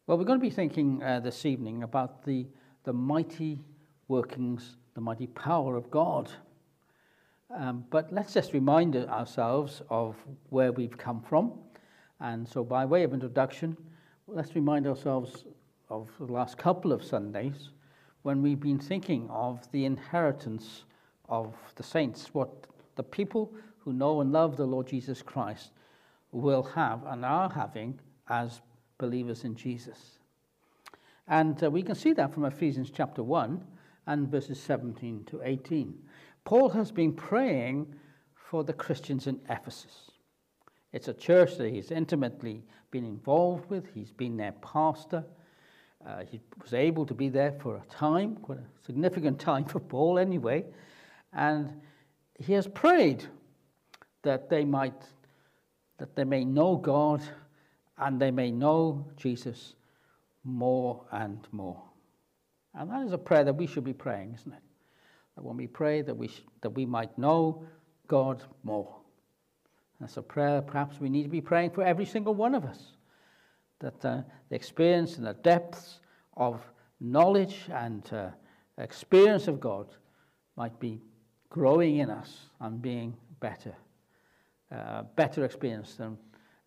Well, we're going to be thinking this evening about the mighty workings, the mighty power of God. But let's just remind ourselves of where we've come from. And so by way of introduction, let's remind ourselves of the last couple of Sundays when we've been thinking of the inheritance of the saints, what the people who know and love the Lord Jesus Christ will have and are having as believers in Jesus. And we can see that from Ephesians chapter 1 and verses 17 to 18. Paul has been praying for the Christians in Ephesus. It's a church that he's intimately been involved with. He's been their pastor. He was able to be there for a time, quite a significant time for Paul anyway. And he has prayed that they may know God and they may know Jesus more and more. And that is a prayer that we should be praying, isn't it? That when we pray that we might know God more. That's a prayer perhaps we need to be praying for every single one of us. That the experience and the depths of knowledge and experience of God might be growing in us and being better experience than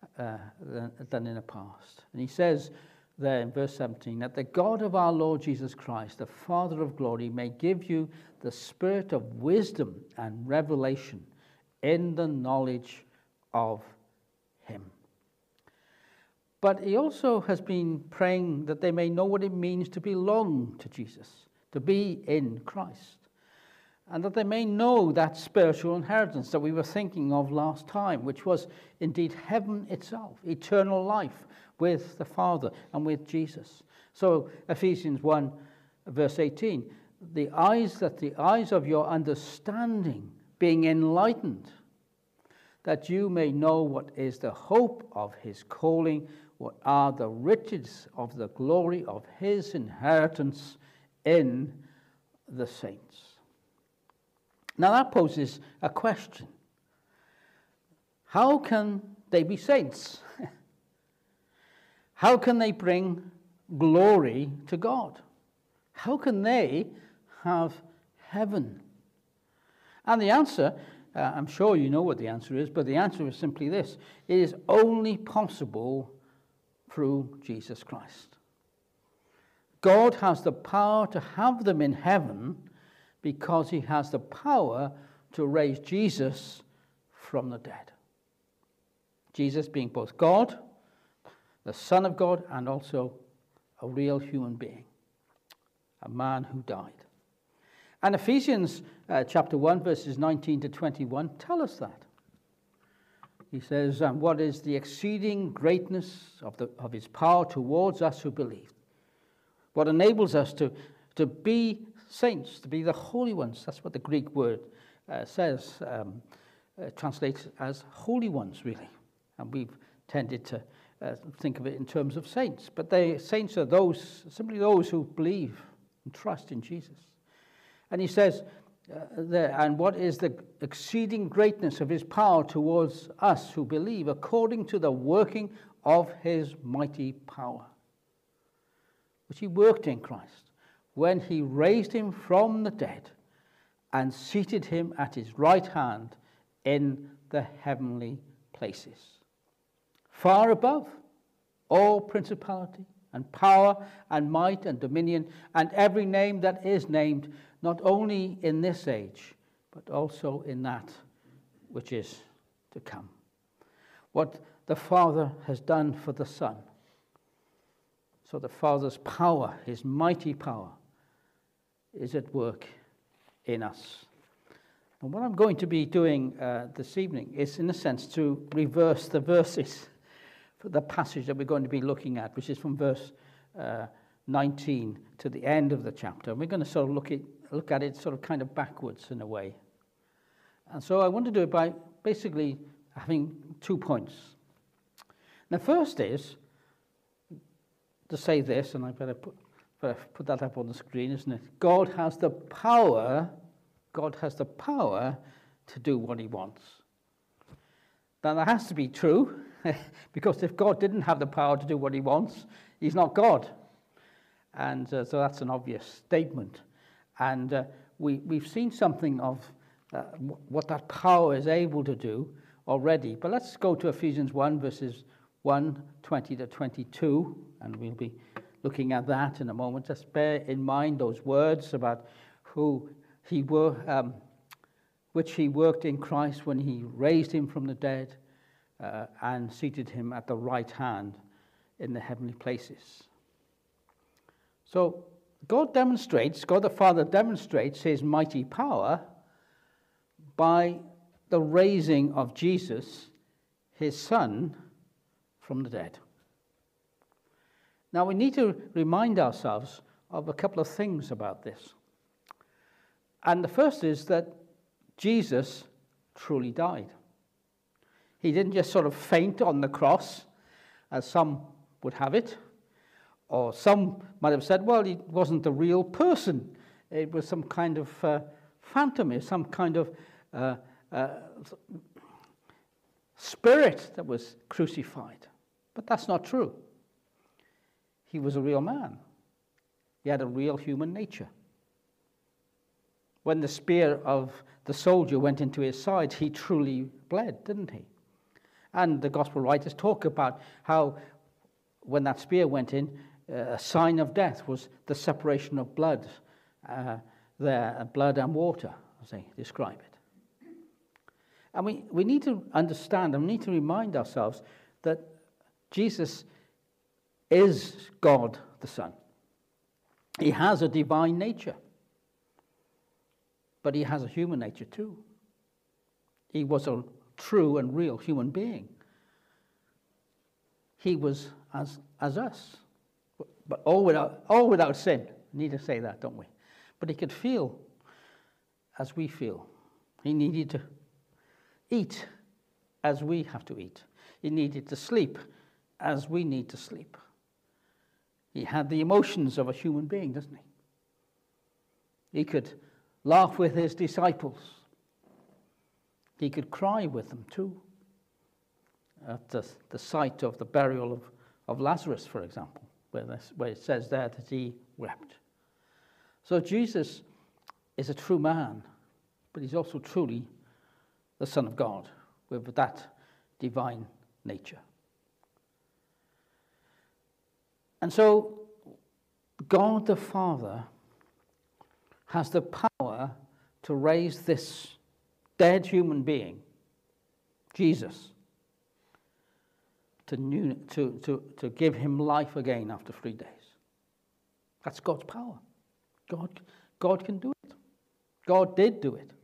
in the past. And he says there in verse 17, that the God of our Lord Jesus Christ, the Father of glory, may give you the spirit of wisdom and revelation in the knowledge of him. But he also has been praying that they may know what it means to belong to Jesus, to be in Christ, and that they may know that spiritual inheritance that we were thinking of last time, which was indeed heaven itself, eternal life with the Father and with Jesus. So Ephesians 1 verse 18, the eyes of your understanding being enlightened, that you may know what is the hope of his calling, what are the riches of the glory of his inheritance in the saints. Now that poses a question. How can they be saints? How can they bring glory to God? How can they have heaven? And the answer, I'm sure you know what the answer is, but the answer is simply this. It is only possible through Jesus Christ. God has the power to have them in heaven because he has the power to raise Jesus from the dead. Jesus being both God, the Son of God, and also a real human being, a man who died. And Ephesians chapter 1, verses 19 to 21 tell us that. He says, what is the exceeding greatness of his power towards us who believe? What enables us to be saints, to be the holy ones. That's what the Greek word says, translates as holy ones, really. And we've tended to think of it in terms of saints. But saints are simply those who believe and trust in Jesus. And he says there, and what is the exceeding greatness of his power towards us who believe, according to the working of his mighty power, which he worked in Christ, when he raised him from the dead and seated him at his right hand in the heavenly places, far above all principality and power and might and dominion and every name that is named, not only in this age, but also in that which is to come. What the Father has done for the Son. So the Father's power, his mighty power, is at work in us. And what I'm going to be doing this evening is, in a sense, to reverse the verses for the passage that we're going to be looking at, which is from verse 19 to the end of the chapter. And we're going to sort of look at it sort of kind of backwards in a way. And so I want to do it by basically having 2 points. The first is to say this, and I better put that up on the screen, isn't it? God has the power to do what he wants. Now that has to be true, Because if God didn't have the power to do what he wants, he's not God. And so that's an obvious statement. And we've seen something of what that power is able to do already. But let's go to Ephesians 1, verses 1, 20 to 22, and we'll be looking at that in a moment. Just bear in mind those words about who he were, which he worked in Christ when he raised him from the dead and seated him at the right hand in the heavenly places. So God the Father demonstrates his mighty power by the raising of Jesus, his Son, from the dead. Now we need to remind ourselves of a couple of things about this. And the first is that Jesus truly died. He didn't just sort of faint on the cross, as some would have it. Or some might have said, well, he wasn't a real person. It was some kind of phantom, some kind of spirit that was crucified. But that's not true. He was a real man. He had a real human nature. When the spear of the soldier went into his side, he truly bled, didn't he? And the gospel writers talk about how when that spear went in, a sign of death was the separation of blood, blood and water, as they describe it. And we need to understand and we need to remind ourselves that Jesus is God the Son. He has a divine nature, but he has a human nature too. He was a true and real human being. He was as us. But all without sin. We need to say that, don't we? But he could feel as we feel. He needed to eat as we have to eat. He needed to sleep as we need to sleep. He had the emotions of a human being, doesn't he? He could laugh with his disciples. He could cry with them too. At the sight of the burial of Lazarus, for example. Where it says there that he wept. So Jesus is a true man, but he's also truly the Son of God with that divine nature. And so God the Father has the power to raise this dead human being, Jesus, to give him life again after 3 days. That's God's power. God can do it. God did do it.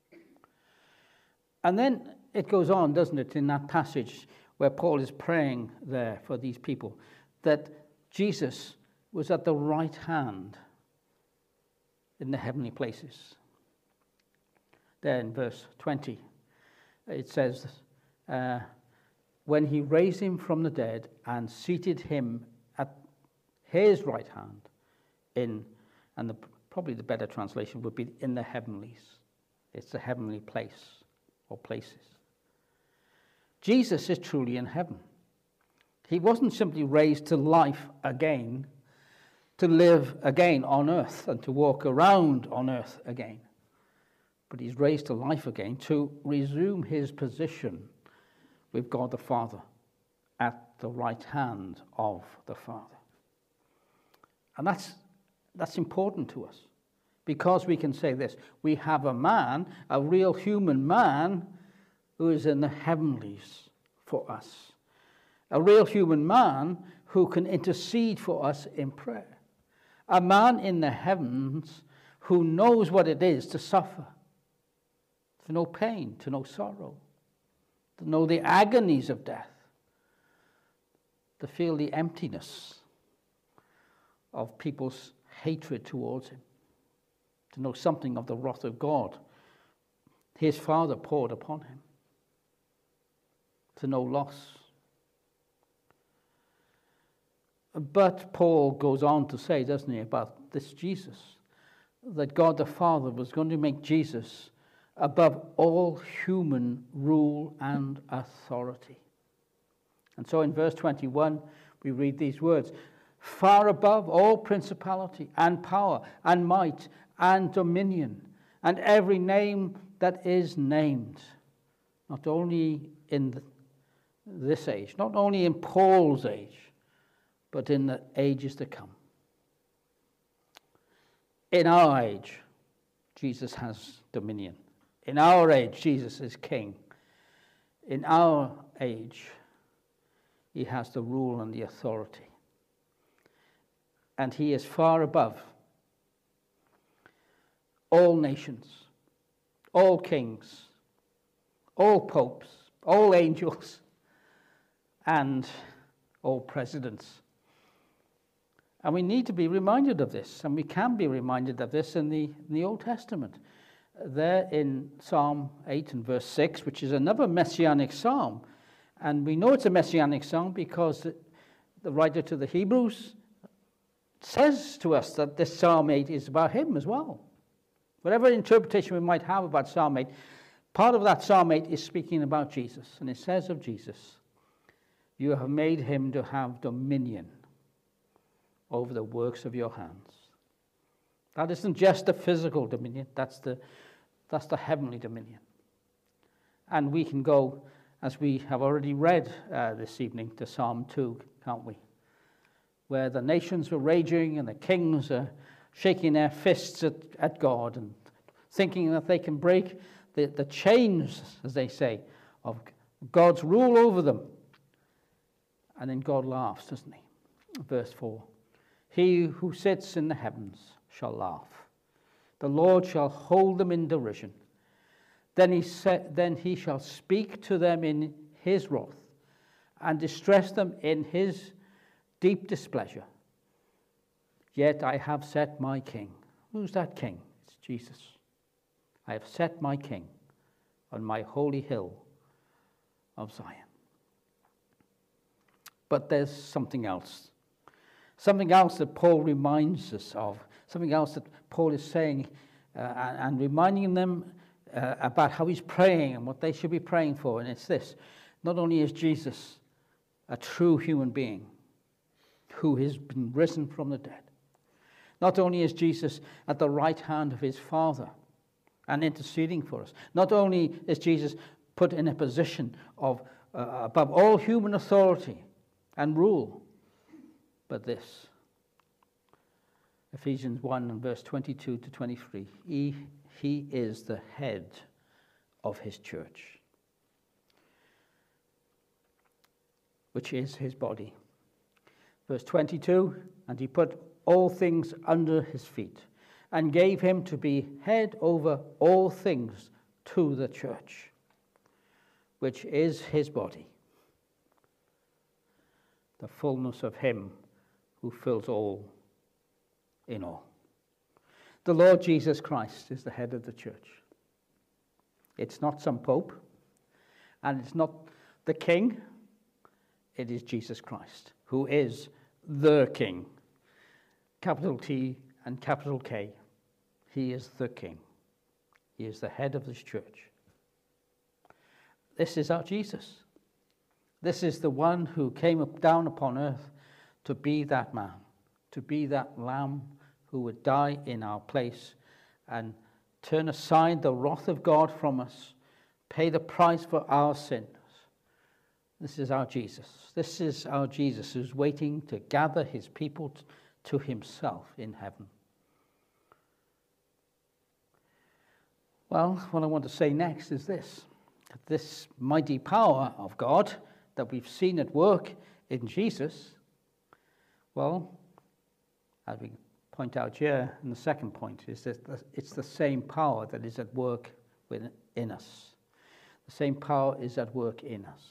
And then it goes on, doesn't it, in that passage where Paul is praying there for these people, that Jesus was at the right hand in the heavenly places. There in verse 20, it says, when he raised him from the dead and seated him at his right hand probably the better translation would be in the heavenlies. It's the heavenly place or places. Jesus is truly in heaven. He wasn't simply raised to life again, to live again on earth and to walk around on earth again. But he's raised to life again to resume his position with God the Father at the right hand of the Father. And that's important to us because we can say this. We have a man, a real human man, who is in the heavenlies for us. A real human man who can intercede for us in prayer. A man in the heavens who knows what it is to suffer, to know pain, to know sorrow, to know the agonies of death, to feel the emptiness of people's hatred towards him, to know something of the wrath of God his Father poured upon him, to know loss. But Paul goes on to say, doesn't he, about this Jesus, that God the Father was going to make Jesus above all human rule and authority. And so in verse 21, we read these words, far above all principality and power and might and dominion and every name that is named, not only in this age, not only in Paul's age, but in the ages to come. In our age, Jesus has dominion. In our age, Jesus is king. In our age, he has the rule and the authority. And he is far above all nations, all kings, all popes, all angels, and all presidents. And we need to be reminded of this, and we can be reminded of this in the Old Testament. There in Psalm 8 and verse 6, which is another messianic psalm. And we know it's a messianic psalm because the writer to the Hebrews says to us that this Psalm 8 is about him as well. Whatever interpretation we might have about Psalm 8, part of that Psalm 8 is speaking about Jesus. And it says of Jesus, you have made him to have dominion over the works of your hands. That isn't just the physical dominion, that's the heavenly dominion. And we can go, as we have already read this evening, to Psalm 2, can't we? Where the nations were raging and the kings are shaking their fists at God and thinking that they can break the chains, as they say, of God's rule over them. And then God laughs, doesn't he? Verse 4. He who sits in the heavens shall laugh. The Lord shall hold them in derision. Then he shall speak to them in his wrath and distress them in his deep displeasure. Yet I have set my king. Who's that king? It's Jesus. I have set my king on my holy hill of Zion. But there's something else. Something else that Paul reminds us of. Something else that Paul is saying and reminding them about how he's praying and what they should be praying for. And it's this. Not only is Jesus a true human being who has been risen from the dead. Not only is Jesus at the right hand of his Father and interceding for us. Not only is Jesus put in a position of above all human authority and rule, but this. Ephesians 1 and verse 22 to 23. He is the head of his church, which is his body. Verse 22, and he put all things under his feet and gave him to be head over all things to the church, which is his body, the fullness of him who fills all in all. The Lord Jesus Christ is the head of the church. It's not some pope, and it's not the king. It is Jesus Christ, who is the king. Capital T and capital K. He is the king. He is the head of this church. This is our Jesus. This is the one who came down upon earth to be that man, to be that lamb who would die in our place and turn aside the wrath of God from us, pay the price for our sins. This is our Jesus. This is our Jesus who's waiting to gather his people to himself in heaven. Well, what I want to say next is this. This mighty power of God that we've seen at work in Jesus, well, as we point out here in the second point, is that it's the same power that is at work within us. The same power is at work in us.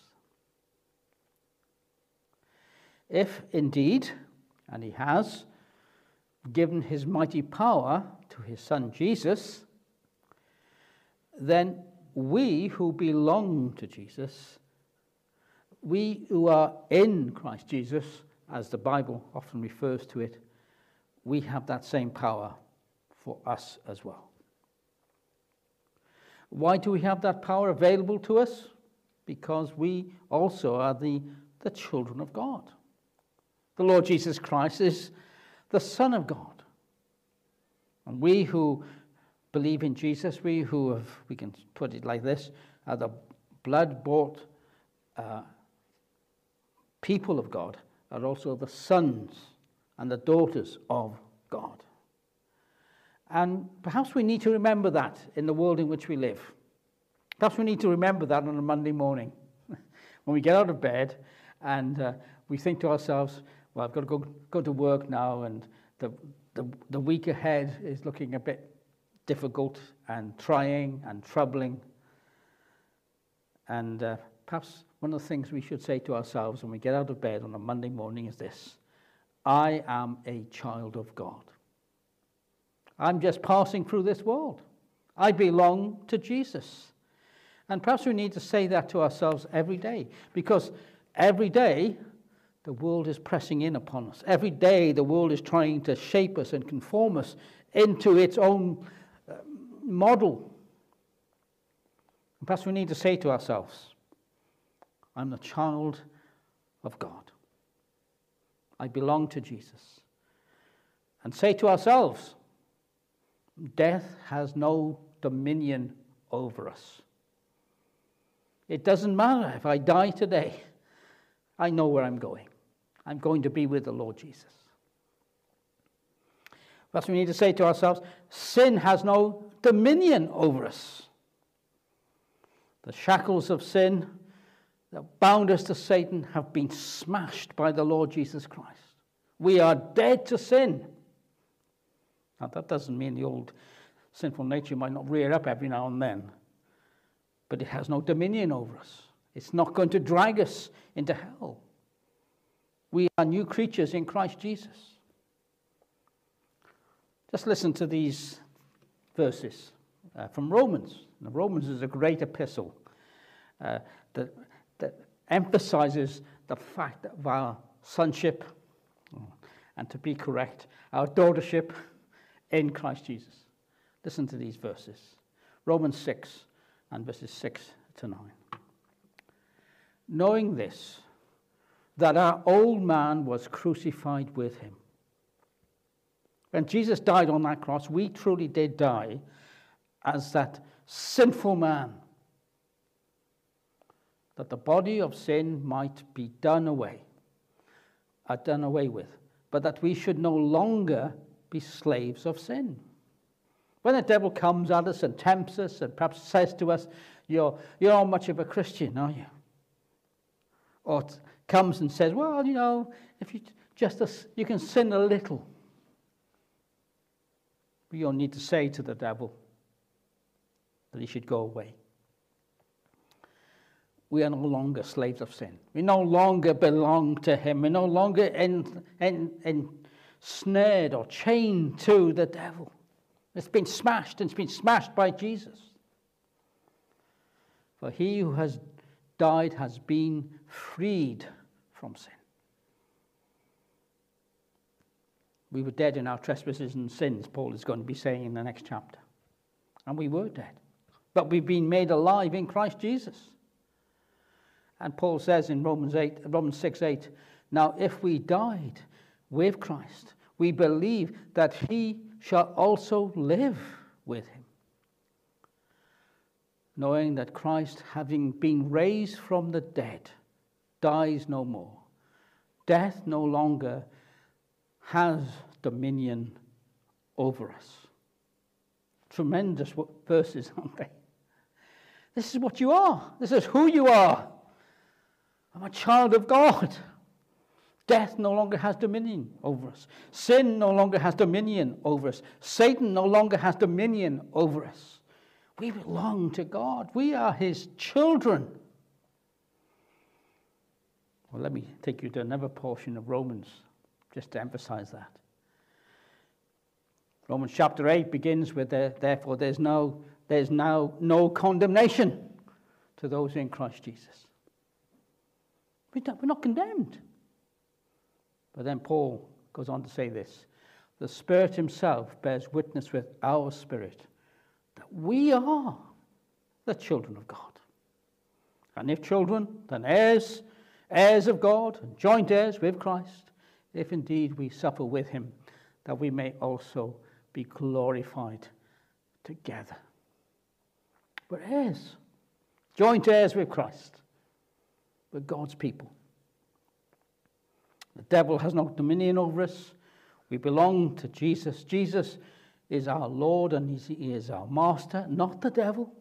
If indeed, and he has, given his mighty power to his son Jesus, then we who belong to Jesus, we who are in Christ Jesus, as the Bible often refers to it, we have that same power for us as well. Why do we have that power available to us? Because we also are the the children of God. The Lord Jesus Christ is the Son of God. And we who believe in Jesus, we can put it like this, are the blood-bought people of God, are also the sons and the daughters of God. And perhaps we need to remember that in the world in which we live. Perhaps we need to remember that on a Monday morning when we get out of bed and we think to ourselves, well, I've got to go to work now, and the week ahead is looking a bit difficult and trying and troubling. And perhaps one of the things we should say to ourselves when we get out of bed on a Monday morning is this: I am a child of God. I'm just passing through this world. I belong to Jesus. And perhaps we need to say that to ourselves every day, because every day the world is pressing in upon us. Every day the world is trying to shape us and conform us into its own model. And perhaps we need to say to ourselves, I'm the child of God. I belong to Jesus. And say to ourselves, death has no dominion over us. It doesn't matter if I die today. I know where I'm going. I'm going to be with the Lord Jesus. Perhaps we need to say to ourselves, sin has no dominion over us. The shackles of sin that bound us to Satan have been smashed by the Lord Jesus Christ. We are dead to sin. Now, that doesn't mean the old sinful nature might not rear up every now and then, but it has no dominion over us. It's not going to drag us into hell. We are new creatures in Christ Jesus. Just listen to these verses from Romans. Now, Romans is a great epistle that emphasizes the fact of our sonship, and to be correct, our daughtership in Christ Jesus. Listen to these verses. Romans 6 and verses 6 to 9. Knowing this, that our old man was crucified with him. When Jesus died on that cross, we truly did die as that sinful man, that the body of sin might be done away with, but that we should no longer be slaves of sin. When the devil comes at us and tempts us and perhaps says to us, you're not much of a Christian, are you? Or comes and says, well, you know, if you can sin a little. We all need to say to the devil that he should go away. We are no longer slaves of sin. We no longer belong to him. We're no longer ensnared or chained to the devil. It's been smashed, and it's been smashed by Jesus. For he who has died has been freed from sin. We were dead in our trespasses and sins, Paul is going to be saying in the next chapter. And we were dead. But we've been made alive in Christ Jesus. And Paul says in Romans 6:8, now if we died with Christ, we believe that he shall also live with him. Knowing that Christ, having been raised from the dead, dies no more. Death no longer has dominion over us. Tremendous verses, aren't they? This is what you are. This is who you are. I'm a child of God. Death no longer has dominion over us. Sin no longer has dominion over us. Satan no longer has dominion over us. We belong to God. We are his children. Well, let me take you to another portion of Romans, just to emphasize that. Romans chapter 8 begins with, therefore there's now no condemnation to those in Christ Jesus. We're not condemned. But then Paul goes on to say this: the Spirit himself bears witness with our spirit that we are the children of God. And if children, then heirs heirs of God, and joint heirs with Christ, if indeed we suffer with him, that we may also be glorified together. We're heirs, joint heirs with Christ. We're God's people. The devil has no dominion over us. We belong to Jesus. Jesus is our Lord and he is our master, not the devil.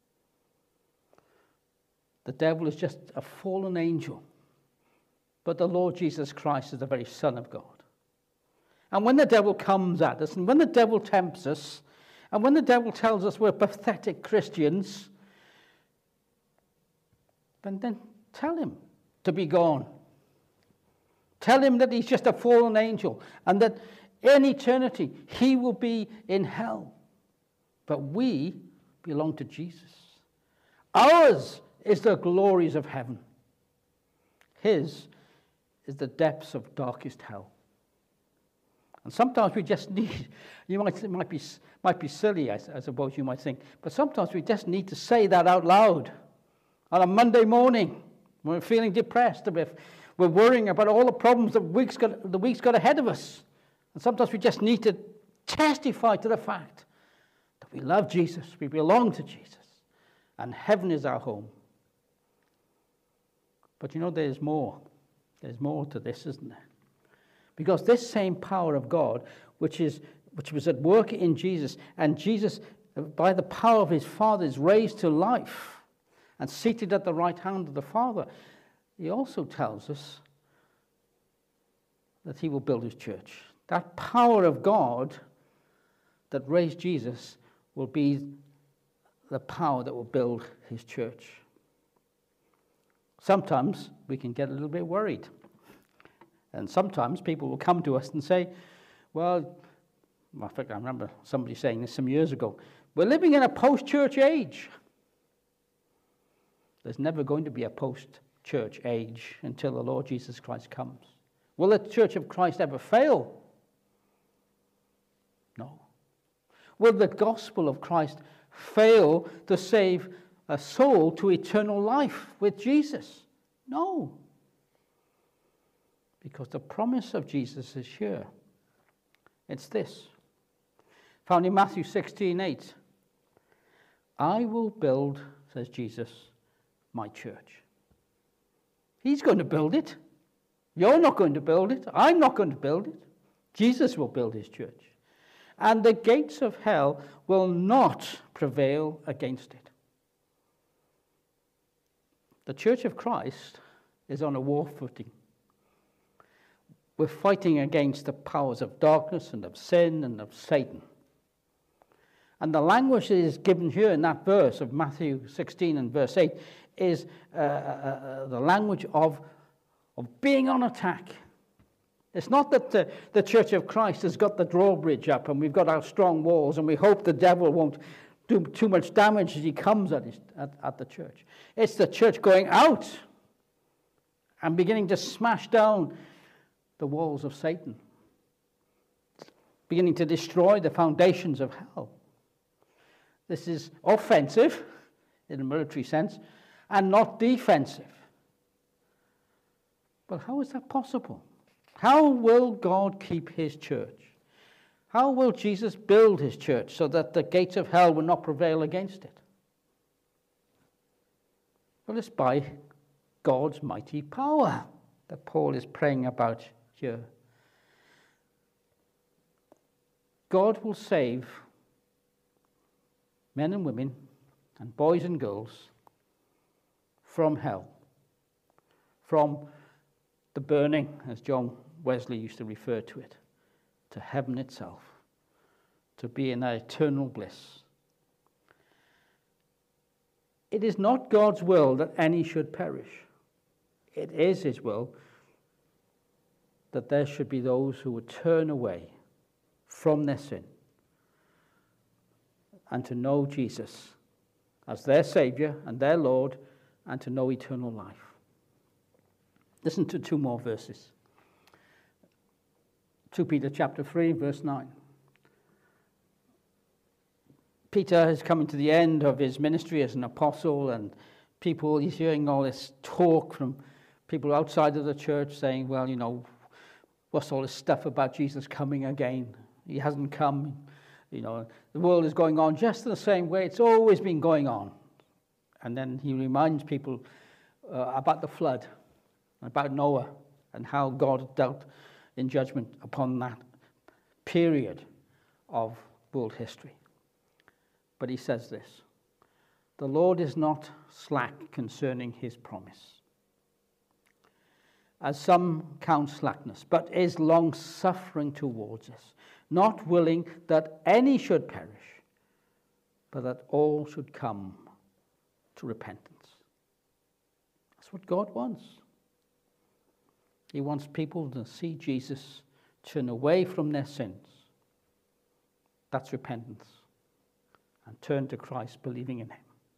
The devil is just a fallen angel. But the Lord Jesus Christ is the very Son of God. And when the devil comes at us, and when the devil tempts us, and when the devil tells us we're pathetic Christians, then tell him to be gone. Tell him that he's just a fallen angel and that in eternity he will be in hell. But we belong to Jesus. Ours is the glories of heaven. His is the depths of darkest hell. And sometimes we just need, it might be silly, I suppose you might think, but sometimes we just need to say that out loud on a Monday morning when we're feeling depressed, we're worrying about all the problems the week's got ahead of us. And sometimes we just need to testify to the fact that we love Jesus, we belong to Jesus, and heaven is our home. But there's more. There's more to this, isn't there? Because this same power of God, which was at work in Jesus, and Jesus, by the power of his Father, is raised to life and seated at the right hand of the Father, he also tells us that he will build his church. That power of God that raised Jesus will be the power that will build his church. Sometimes we can get a little bit worried. And sometimes people will come to us and say, well, in fact, I remember somebody saying this some years ago, we're living in a post-church age. There's never going to be a post-church age until the Lord Jesus Christ comes. Will the Church of Christ ever fail? No. Will the gospel of Christ fail to save a soul to eternal life with Jesus? No. Because the promise of Jesus is here. It's this. Found in Matthew 16:8. I will build, says Jesus, my church. He's going to build it. You're not going to build it. I'm not going to build it. Jesus will build his church. And the gates of hell will not prevail against it. The Church of Christ is on a war footing. We're fighting against the powers of darkness and of sin and of Satan. And the language that is given here in that verse of Matthew 16 and verse 8 is the language of being on attack. It's not that the Church of Christ has got the drawbridge up and we've got our strong walls and we hope the devil won't do too much damage as he comes at the church. It's the church going out and beginning to smash down the walls of Satan, beginning to destroy the foundations of hell. This is offensive in a military sense and not defensive. But how is that possible? How will God keep his church? How will Jesus build his church so that the gates of hell will not prevail against it? Well, it's by God's mighty power that Paul is praying about here. God will save men and women and boys and girls from hell, from the burning, as John Wesley used to refer to it, to heaven itself, to be in that eternal bliss. It is not God's will that any should perish. It is his will that there should be those who would turn away from their sin and to know Jesus as their Savior and their Lord and to know eternal life. Listen to two more verses. 2 Peter chapter 3, verse 9. Peter is coming to the end of his ministry as an apostle, and he's hearing all this talk from People outside of the church saying, well, what's all this stuff about Jesus coming again? He hasn't come. The world is going on just the same way it's always been going on. And then he reminds people about the flood, about Noah, and how God dealt in judgment upon that period of world history. But he says this: the Lord is not slack concerning his promise, as some count slackness, but is long-suffering towards us, not willing that any should perish, but that all should come to repentance. That's what God wants. He wants people to see Jesus, turn away from their sins. That's repentance. And turn to Christ, believing in him.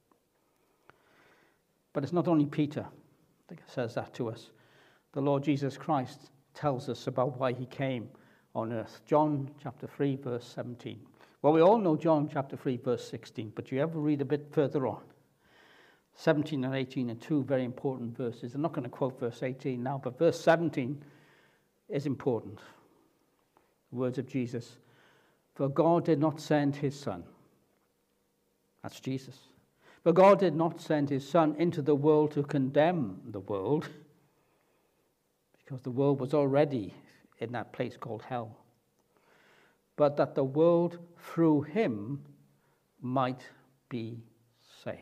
But it's not only Peter that says that to us. The Lord Jesus Christ tells us about why he came on earth. John chapter 3, verse 17. Well, we all know John chapter 3, verse 16, but you ever read a bit further on? 17 and 18 are two very important verses. I'm not going to quote verse 18 now, but verse 17 is important. The words of Jesus. For God did not send his Son. That's Jesus. For God did not send his Son into the world to condemn the world, because the world was already in that place called hell, but that the world through him might be saved.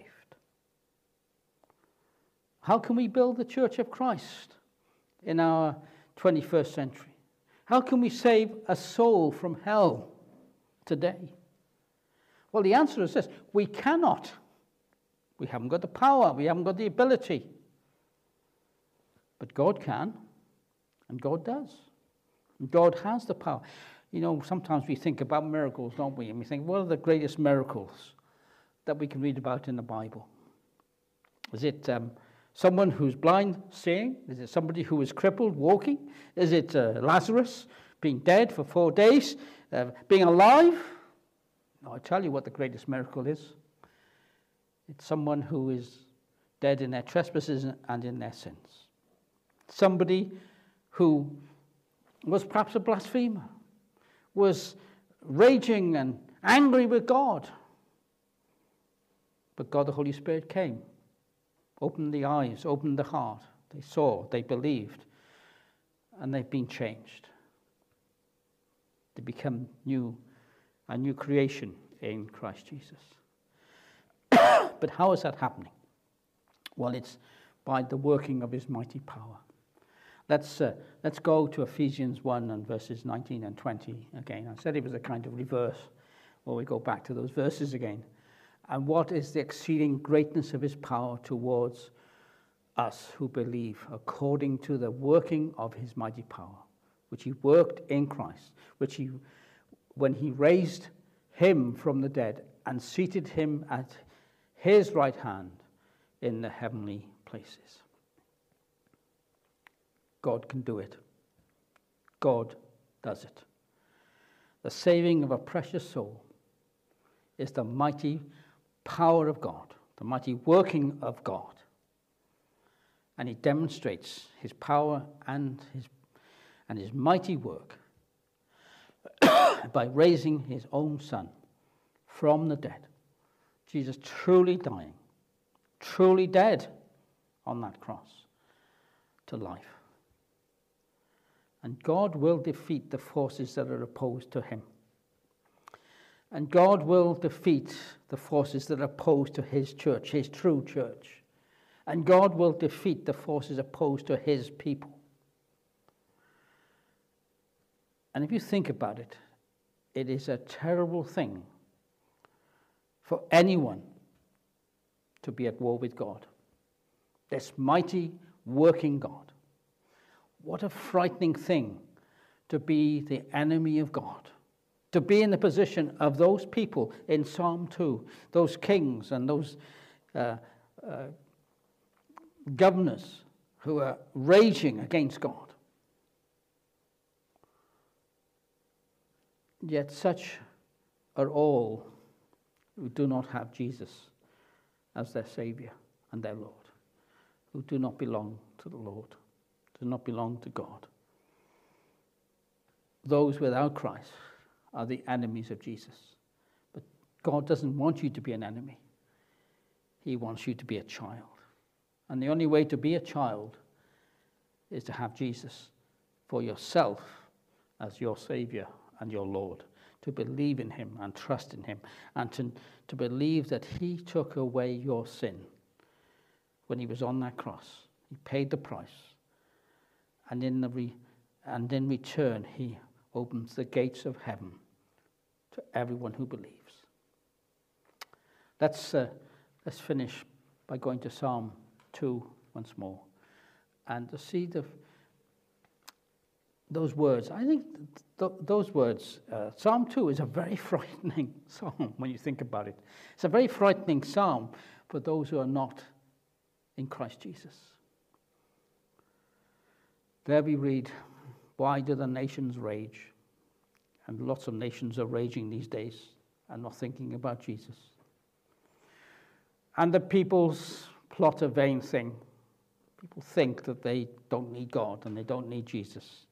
How can we build the Church of Christ in our 21st century? How can we save a soul from hell today? Well, the answer is this: we cannot. We haven't got the power, we haven't got the ability. But God can, and God does. And God has the power. Sometimes we think about miracles, don't we? And we think, what are the greatest miracles that we can read about in the Bible? Is it someone who's blind seeing? Is it somebody who is crippled walking? Is it Lazarus being dead for 4 days, being alive? No, I tell you what the greatest miracle is. It's someone who is dead in their trespasses and in their sins. Somebody who was perhaps a blasphemer, was raging and angry with God. But God the Holy Spirit came, opened the eyes, opened the heart. They saw, they believed, and they've been changed. They become a new creation in Christ Jesus. But how is that happening? Well, it's by the working of his mighty power. Let's go to Ephesians 1 and verses 19 and 20 again. I said it was a kind of reverse, where we go back to those verses again. And what is the exceeding greatness of his power towards us who believe, according to the working of his mighty power, which he worked in Christ, when he raised him from the dead and seated him at his right hand in the heavenly places. God can do it. God does it. The saving of a precious soul is the mighty power of God, the mighty working of God. And he demonstrates his power and his mighty work by raising his own Son from the dead. Jesus truly dying, truly dead on that cross to life. And God will defeat the forces that are opposed to him. And God will defeat the forces that are opposed to his church, his true church. And God will defeat the forces opposed to his people. And if you think about it, it is a terrible thing for anyone to be at war with God. This mighty working God. What a frightening thing to be the enemy of God. To be in the position of those people in Psalm 2, those kings and those governors who are raging against God. Yet such are all who do not have Jesus as their Savior and their Lord, who do not belong to the Lord do not belong to God. Those without Christ are the enemies of Jesus. But God doesn't want you to be an enemy. He wants you to be a child. And the only way to be a child is to have Jesus for yourself as your Savior and your Lord, to believe in him and trust in him, and to believe that he took away your sin when he was on that cross. He paid the price. And in return, he opens the gates of heaven to everyone who believes. Let's finish by going to Psalm 2 once more, and to see those words. I think those words, Psalm 2 is a very frightening psalm when you think about it. It's a very frightening psalm for those who are not in Christ Jesus. There we read, "Why do the nations rage?" And lots of nations are raging these days and not thinking about Jesus. "And the peoples plot a vain thing." People think that they don't need God and they don't need Jesus.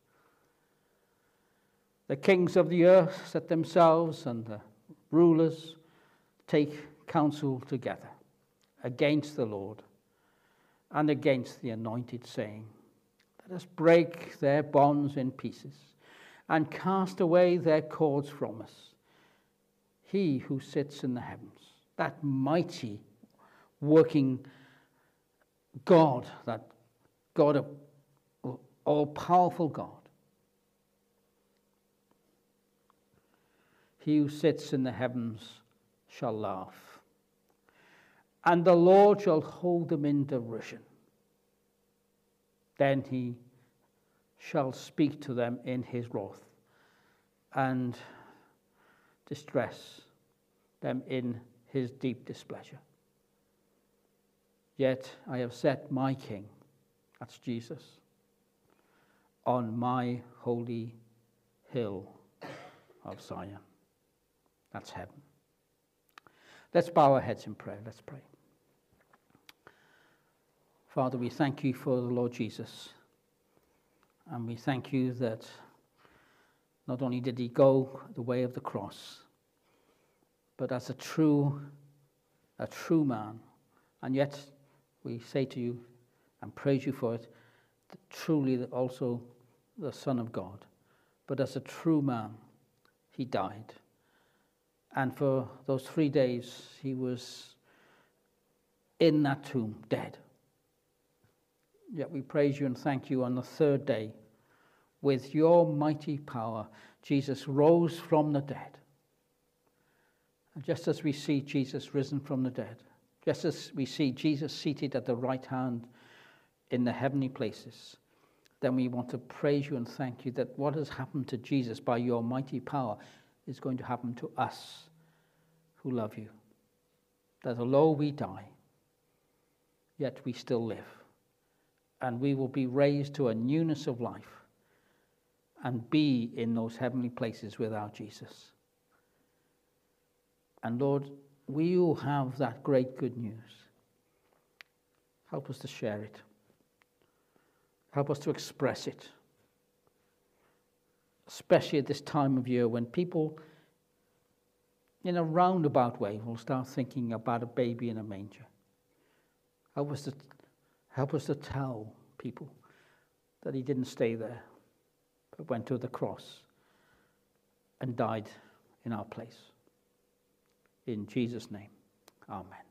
"The kings of the earth set themselves, and the rulers take counsel together against the Lord and against the anointed, saying, 'Let us break their bonds in pieces and cast away their cords from us.' He who sits in the heavens," that mighty working God, that God of all-powerful God, "He who sits in the heavens shall laugh, and the Lord shall hold them in derision. Then he shall speak to them in his wrath and distress them in his deep displeasure. Yet I have set my King," that's Jesus, "on my holy hill of Zion." That's heaven. Let's bow our heads in prayer. Let's pray. Father, we thank you for the Lord Jesus. And we thank you that not only did he go the way of the cross, but as a true man. And yet we say to you and praise you for it, truly also the Son of God. But as a true man, he died. And for those 3 days, he was in that tomb, dead. Yet we praise you and thank you on the third day. With your mighty power, Jesus rose from the dead. And just as we see Jesus risen from the dead, just as we see Jesus seated at the right hand in the heavenly places, then we want to praise you and thank you that what has happened to Jesus by your mighty power is going to happen to us who love you. That although we die, yet we still live. And we will be raised to a newness of life and be in those heavenly places with our Jesus. And Lord, we will have that great good news. Help us to share it. Help us to express it. Especially at this time of year when people, in a roundabout way, will start thinking about a baby in a manger. Help us to tell people that he didn't stay there, but went to the cross and died in our place. In Jesus' name, amen.